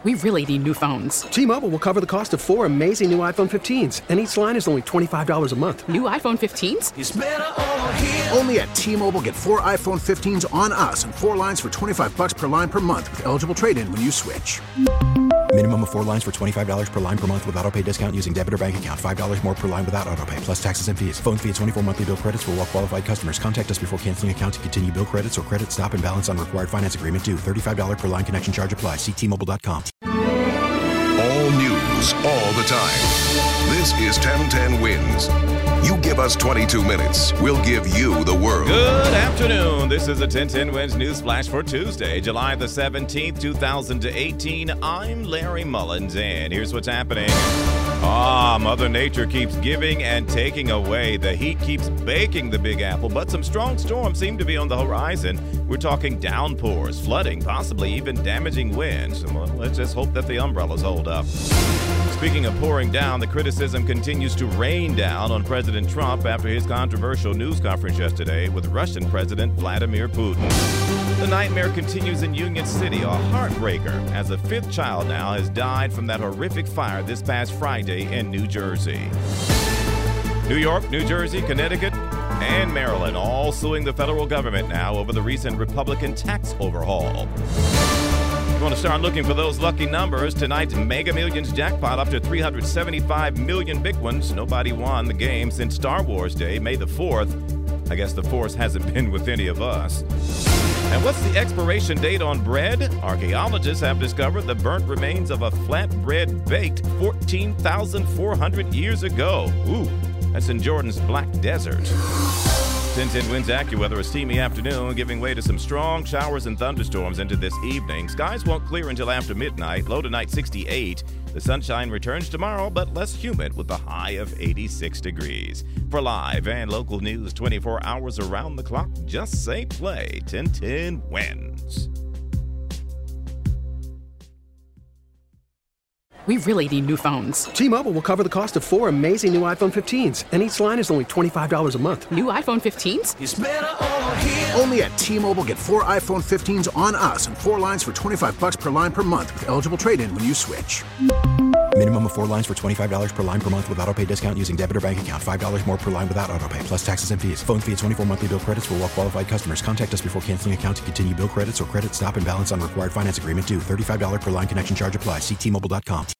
We really need new phones. T-Mobile will cover the cost of 4 amazing new iPhone 15s, and each line is only $25 a month. New iPhone 15s? It's better over here. Only at T-Mobile, get 4 iPhone 15s on us and 4 lines for $25 per line per month with eligible trade-in when you switch. Minimum of 4 lines for $25 per line per month with autopay discount using debit or bank account. $5 more per line without autopay, plus taxes and fees. Phone fee at 24 monthly bill credits for well-qualified customers. Contact us before canceling account to continue bill credits or credit stop and balance on required finance agreement due. $35 per line connection charge applies. See T-Mobile.com. All news, all the time. This is 1010 Wins. You give us 22 minutes, we'll give you the world. Good afternoon. This is a 1010 Wins News Flash for Tuesday, July the 17th, 2018. I'm Larry Mullins, and here's what's happening. Mother Nature keeps giving and taking away. The heat keeps baking the Big Apple, but some strong storms seem to be on the horizon. We're talking downpours, flooding, possibly even damaging winds. Well, let's just hope that the umbrellas hold up. Speaking of pouring down, the criticism continues to rain down on President Trump after his controversial news conference yesterday with Russian President Vladimir Putin. The nightmare continues in Union City, a heartbreaker, as a 5th child now has died from that horrific fire this past Friday in New Jersey. New York, New Jersey, Connecticut, and Maryland all suing the federal government now over the recent Republican tax overhaul. If you want to start looking for those lucky numbers, tonight's Mega Millions jackpot up to 375 million big ones. Nobody won the game since Star Wars Day, May the 4th. I guess the Force hasn't been with any of us. And what's the expiration date on bread? Archaeologists have discovered the burnt remains of a flatbread baked 14,400 years ago. Ooh, that's in Jordan's Black Desert. 1010 Winds AccuWeather, a steamy afternoon, giving way to some strong showers and thunderstorms into this evening. Skies won't clear until after midnight. Low tonight 68. The sunshine returns tomorrow, but less humid with a high of 86 degrees. For live and local news 24 hours around the clock, just say play. 1010 Wins. We really need new phones. T-Mobile will cover the cost of 4 amazing new iPhone 15s, and each line is only $25 a month. New iPhone 15s? It's better over here. Only at T-Mobile, get 4 iPhone 15s on us and 4 lines for $25 per line per month with eligible trade-in when you switch. Minimum of 4 lines for $25 per line per month with autopay discount using debit or bank account. $5 more per line without autopay, plus taxes and fees. Phone fee at 24 monthly bill credits for well-qualified customers. Contact us before canceling account to continue bill credits or credit stop and balance on required finance agreement due. $35 per line connection charge applies. See T-Mobile.com.